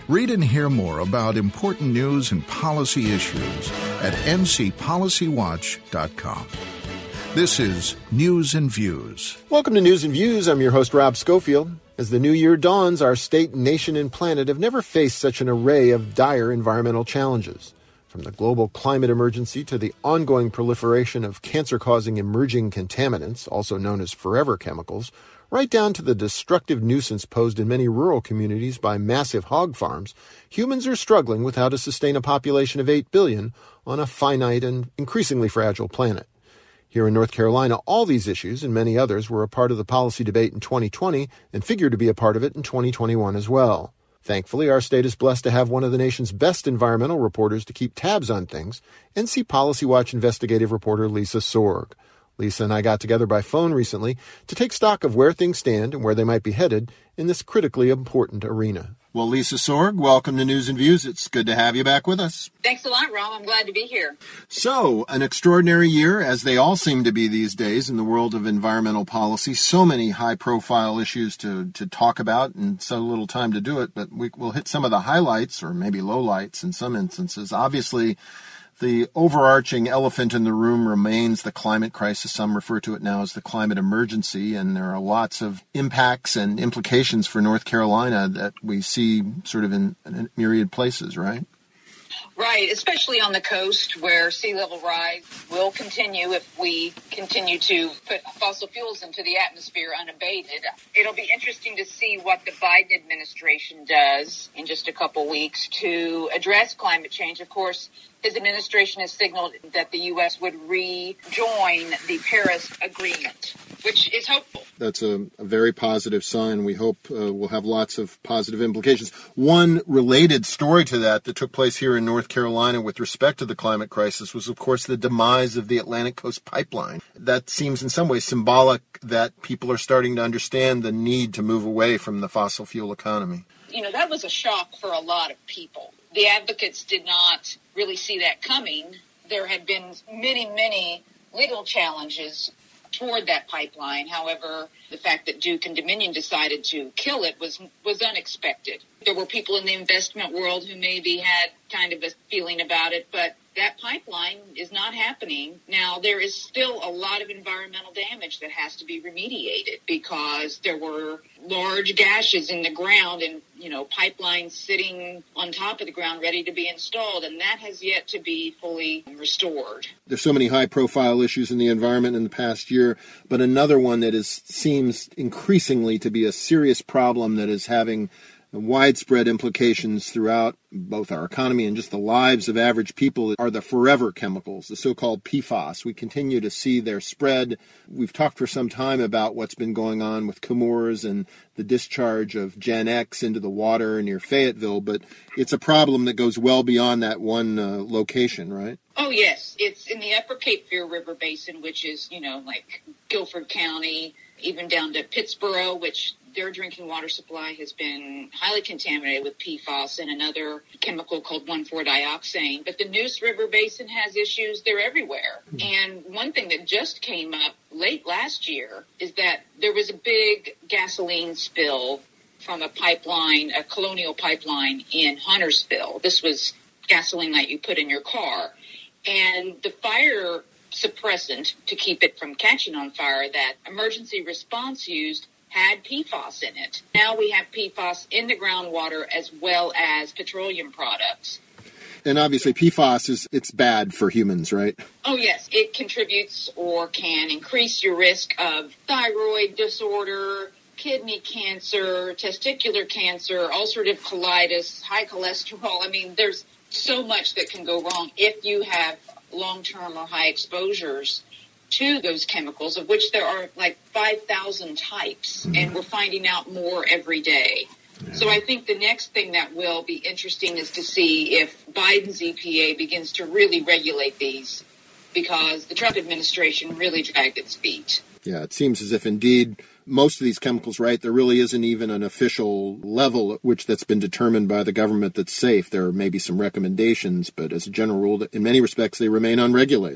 Read and hear more about important news and policy issues at ncpolicywatch.com. This is News and Views. Welcome to News and Views. I'm your host, Rob Schofield. As the new year dawns, our state, nation, and planet have never faced such an array of dire environmental challenges. From the global climate emergency to the ongoing proliferation of cancer-causing emerging contaminants, also known as forever chemicals, right down to the destructive nuisance posed in many rural communities by massive hog farms, humans are struggling with how to sustain a population of 8 billion on a finite and increasingly fragile planet. Here in North Carolina, all these issues and many others were a part of the policy debate in 2020 and figure to be a part of it in 2021 as well. Thankfully, our state is blessed to have one of the nation's best environmental reporters to keep tabs on things, NC Policy Watch investigative reporter Lisa Sorg. Lisa and I got together by phone recently to take stock of where things stand and where they might be headed in this critically important arena. Well, Lisa Sorg, welcome to News and Views. It's good to have you back with us. Thanks a lot, Rob. I'm glad to be here. So, an extraordinary year, as they all seem to be these days in the world of environmental policy. So many high-profile issues to talk about and so little time to do it, but we'll hit some of the highlights, or maybe lowlights in some instances. Obviously, the overarching elephant in the room remains the climate crisis. Some refer to it now as the climate emergency, and there are lots of impacts and implications for North Carolina that we see sort of in myriad places, right? Right, especially on the coast where sea level rise will continue if we continue to put fossil fuels into the atmosphere unabated. It'll be interesting to see what the Biden administration does in just a couple weeks to address climate change. Of course, his administration has signaled that the U.S. would rejoin the Paris Agreement, which is hopeful. That's a very positive sign. We hope we'll have lots of positive implications. One related story to that took place here in North Carolina with respect to the climate crisis was, of course, the demise of the Atlantic Coast Pipeline. That seems in some ways symbolic that people are starting to understand the need to move away from the fossil fuel economy. You know, that was a shock for a lot of people. The advocates did not really see that coming. There had been many legal challenges toward that pipeline. However, the fact that Duke and Dominion decided to kill it was unexpected. There were people in the investment world who maybe had kind of a feeling about it, but that pipeline is not happening. Now, there is still a lot of environmental damage that has to be remediated because there were large gashes in the ground and, pipelines sitting on top of the ground ready to be installed, and that has yet to be fully restored. There's so many high-profile issues in the environment in the past year, but another one that seems increasingly to be a serious problem that is having widespread implications throughout both our economy and just the lives of average people are the forever chemicals, the so-called PFAS. We continue to see their spread. We've talked for some time about what's been going on with Chemours and the discharge of Gen X into the water near Fayetteville, but it's a problem that goes well beyond that one location, right? Oh, yes. It's in the upper Cape Fear River Basin, which is, like Guilford County, even down to Pittsburgh, which their drinking water supply has been highly contaminated with PFAS and another chemical called 1,4-dioxane. But the Neuse River Basin has issues. They're everywhere. And one thing that just came up late last year is that there was a big gasoline spill from a pipeline, a Colonial pipeline in Huntersville. This was gasoline that you put in your car. And the fire suppressant to keep it from catching on fire that emergency response used had PFAS in it. Now we have PFAS in the groundwater as well as petroleum products. And obviously PFAS it's bad for humans, right? Oh, yes. It contributes or can increase your risk of thyroid disorder, kidney cancer, testicular cancer, ulcerative colitis, high cholesterol. I mean, there's so much that can go wrong if you have long-term or high exposures to those chemicals, of which there are like 5,000 types, and we're finding out more every day. So I think the next thing that will be interesting is to see if Biden's EPA begins to really regulate these, because the Trump administration really dragged its feet. Yeah, it seems as if indeed most of these chemicals, right, there really isn't even an official level at which that's been determined by the government that's safe. There may be some recommendations, but as a general rule, in many respects, they remain unregulated.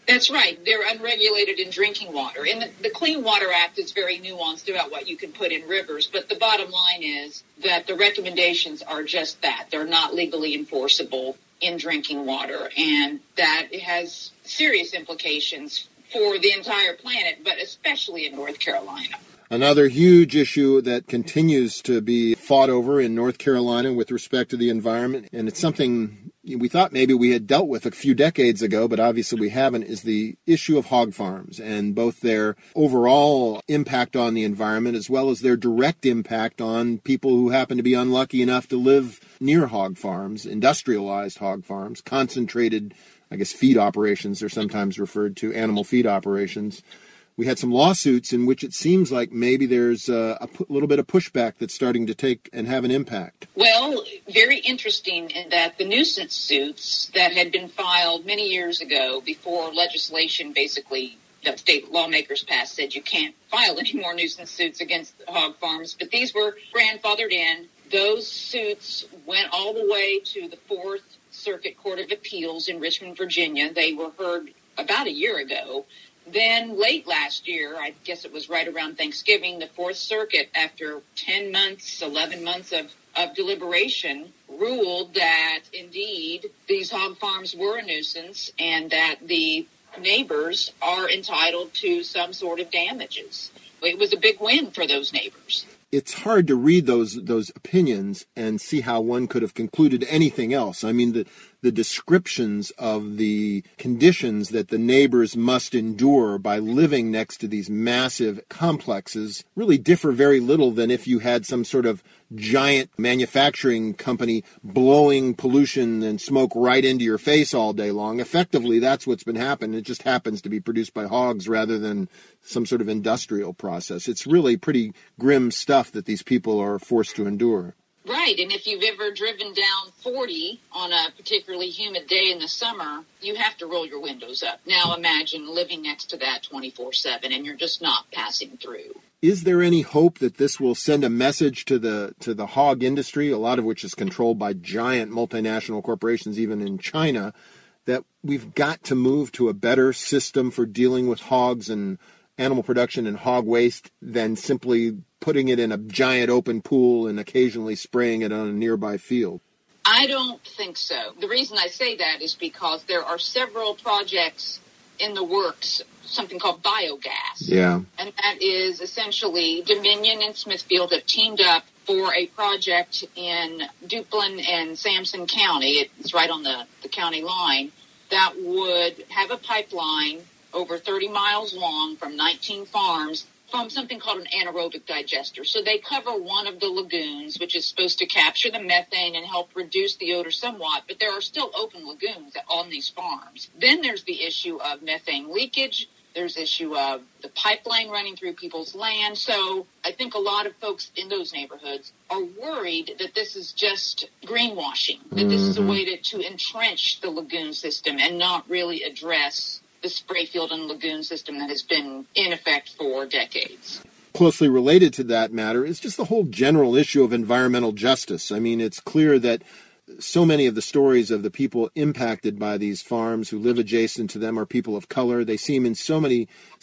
That's right. They're unregulated in drinking water. And the Clean Water Act is very nuanced about what you can put in rivers. But the bottom line is that the recommendations are just that. They're not legally enforceable in drinking water. And that has serious implications for the entire planet, but especially in North Carolina. Another huge issue that continues to be fought over in North Carolina with respect to the environment, and it's something we thought maybe we had dealt with a few decades ago, but obviously we haven't, is the issue of hog farms and both their overall impact on the environment as well as their direct impact on people who happen to be unlucky enough to live near hog farms, industrialized hog farms, concentrated, feed operations are sometimes referred to, animal feed operations. We had some lawsuits in which it seems like maybe there's a little bit of pushback that's starting to take and have an impact. Well, very interesting in that the nuisance suits that had been filed many years ago before legislation basically that state lawmakers passed said you can't file any more nuisance suits against hog farms, but these were grandfathered in. Those suits went all the way to the Fourth Circuit Court of Appeals in Richmond, Virginia. They were heard about a year ago. Then late last year, I guess it was right around Thanksgiving, the Fourth Circuit, after 10 months, 11 months of deliberation, ruled that indeed these hog farms were a nuisance and that the neighbors are entitled to some sort of damages. It was a big win for those neighbors. It's hard to read those opinions and see how one could have concluded anything else. I mean, the descriptions of the conditions that the neighbors must endure by living next to these massive complexes really differ very little than if you had some sort of giant manufacturing company blowing pollution and smoke right into your face all day long. Effectively, that's what's been happening. It just happens to be produced by hogs rather than some sort of industrial process. It's really pretty grim stuff that these people are forced to endure. Right, and if you've ever driven down 40 on a particularly humid day in the summer, you have to roll your windows up. Now imagine living next to that 24/7 and you're just not passing through. Is there any hope that this will send a message to the hog industry, a lot of which is controlled by giant multinational corporations, even in China, that we've got to move to a better system for dealing with hogs and animal production and hog waste than simply putting it in a giant open pool and occasionally spraying it on a nearby field? I don't think so. The reason I say that is because there are several projects in the works, something called biogas. Yeah. And that is essentially Dominion and Smithfield have teamed up for a project in Duplin and Sampson County. It's right on the county line that would have a pipeline over 30 miles long from 19 farms from something called an anaerobic digester. So they cover one of the lagoons, which is supposed to capture the methane and help reduce the odor somewhat, but there are still open lagoons on these farms. Then there's the issue of methane leakage. There's the issue of the pipeline running through people's land. So I think a lot of folks in those neighborhoods are worried that this is just greenwashing, that this is a way to entrench the lagoon system and not really address the spray field and lagoon system that has been in effect for decades. Closely related to that matter is just the whole general issue of environmental justice. I mean, it's clear that so many of the stories of the people impacted by these farms who live adjacent to them are people of color. They seem in so many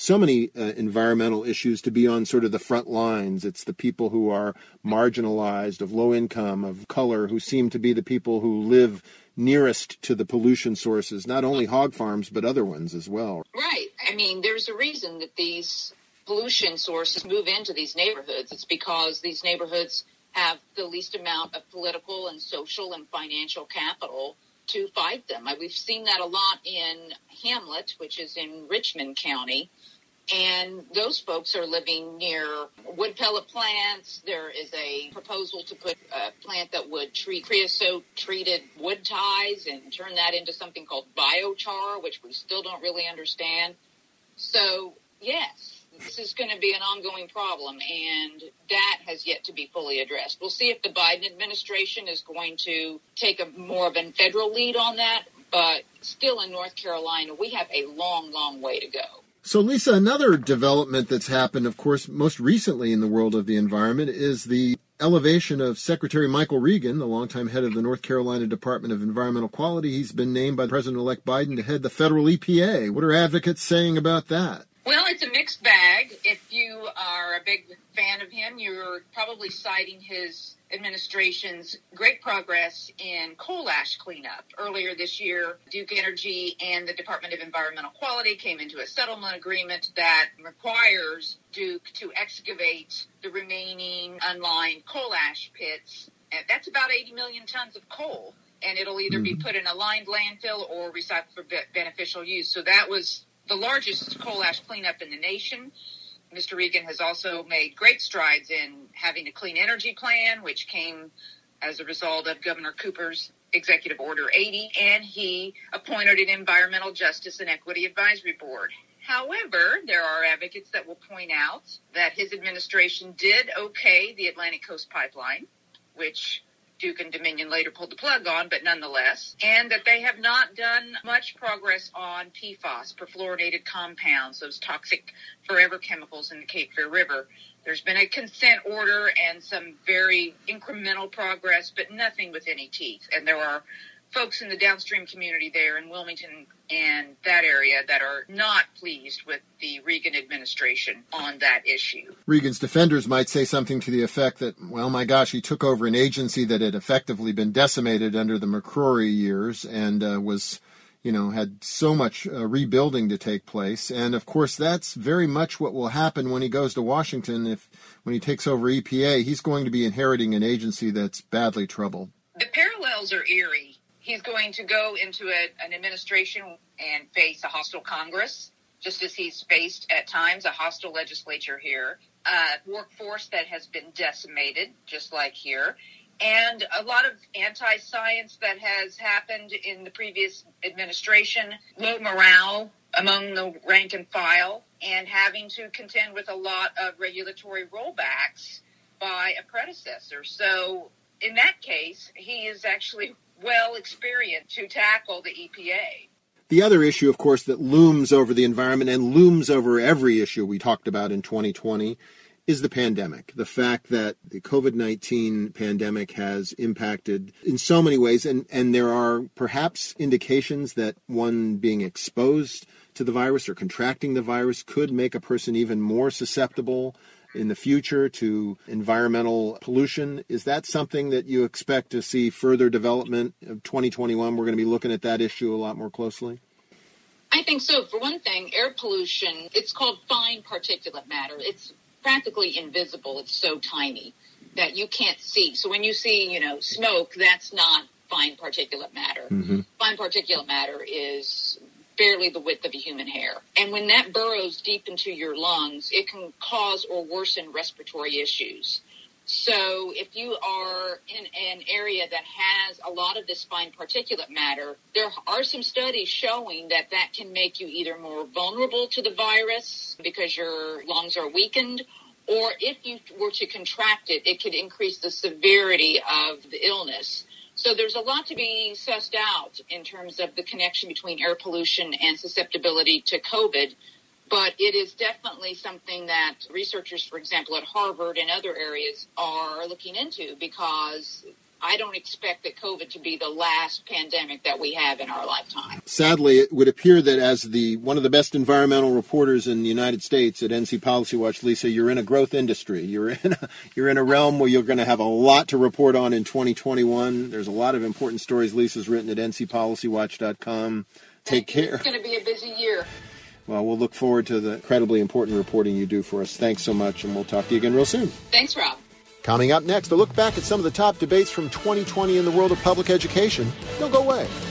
environmental issues to be on sort of the front lines. It's the people who are marginalized, of low income, of color, who seem to be the people who live nearest to the pollution sources, not only hog farms, but other ones as well. Right. I mean, there's a reason that these pollution sources move into these neighborhoods. It's because these neighborhoods have the least amount of political and social and financial capital to fight them. We've seen that a lot in Hamlet, which is in Richmond County. And those folks are living near wood pellet plants. There is a proposal to put a plant that would treat creosote-treated wood ties and turn that into something called biochar, which we still don't really understand. So, yes, this is going to be an ongoing problem, and that has yet to be fully addressed. We'll see if the Biden administration is going to take more of a federal lead on that, but still in North Carolina, we have a long, long way to go. So, Lisa, another development that's happened, of course, most recently in the world of the environment is the elevation of Secretary Michael Regan, the longtime head of the North Carolina Department of Environmental Quality. He's been named by President-elect Biden to head the federal EPA. What are advocates saying about that? Well, it's a mixed bag. If you are a big fan of him, you're probably citing his administration's great progress in coal ash cleanup. Earlier this year, Duke Energy and the Department of Environmental Quality came into a settlement agreement that requires Duke to excavate the remaining unlined coal ash pits. And that's about 80 million tons of coal, and it'll either be put in a lined landfill or recycled for beneficial use. So that was the largest coal ash cleanup in the nation. Mr. Regan has also made great strides in having a clean energy plan, which came as a result of Governor Cooper's Executive Order 80, and he appointed an Environmental Justice and Equity Advisory Board. However, there are advocates that will point out that his administration did okay the Atlantic Coast Pipeline, which Duke and Dominion later pulled the plug on, but nonetheless, and that they have not done much progress on PFAS, perfluorinated compounds, those toxic forever chemicals in the Cape Fear River. There's been a consent order and some very incremental progress, but nothing with any teeth. And there are folks in the downstream community there in Wilmington and that area that are not pleased with the Regan administration on that issue. Regan's defenders might say something to the effect that, well, my gosh, he took over an agency that had effectively been decimated under the McCrory years and had so much rebuilding to take place. And, of course, that's very much what will happen when he goes to Washington. When he takes over EPA, he's going to be inheriting an agency that's badly troubled. The parallels are eerie. He's going to go into an administration and face a hostile Congress, just as he's faced at times a hostile legislature here, a workforce that has been decimated, just like here, and a lot of anti-science that has happened in the previous administration, low morale among the rank and file, and having to contend with a lot of regulatory rollbacks by a predecessor. So in that case, he is actually well experienced to tackle the EPA. The other issue, of course, that looms over the environment and looms over every issue we talked about in 2020 is the pandemic. The fact that the COVID-19 pandemic has impacted in so many ways, and there are perhaps indications that one being exposed to the virus or contracting the virus could make a person even more susceptible in the future to environmental pollution. Is that something that you expect to see further development of 2021? We're going to be looking at that issue a lot more closely. I think so. For one thing, air pollution, it's called fine particulate matter. It's practically invisible. It's so tiny that you can't see. So when you see, smoke, that's not fine particulate matter. Mm-hmm. Fine particulate matter is barely the width of a human hair. And when that burrows deep into your lungs, it can cause or worsen respiratory issues. So if you are in an area that has a lot of this fine particulate matter, there are some studies showing that can make you either more vulnerable to the virus because your lungs are weakened, or if you were to contract it, it could increase the severity of the illness. So there's a lot to be sussed out in terms of the connection between air pollution and susceptibility to COVID. But it is definitely something that researchers, for example, at Harvard and other areas are looking into, because I don't expect that COVID to be the last pandemic that we have in our lifetime. Sadly, it would appear that as one of the best environmental reporters in the United States at NC Policy Watch, Lisa, you're in a growth industry. You're in a realm where you're going to have a lot to report on in 2021. There's a lot of important stories Lisa's written at ncpolicywatch.com. Take care. It's going to be a busy year. Well, we'll look forward to the incredibly important reporting you do for us. Thanks so much, and we'll talk to you again real soon. Thanks, Rob. Coming up next, a look back at some of the top debates from 2020 in the world of public education. Don't go away.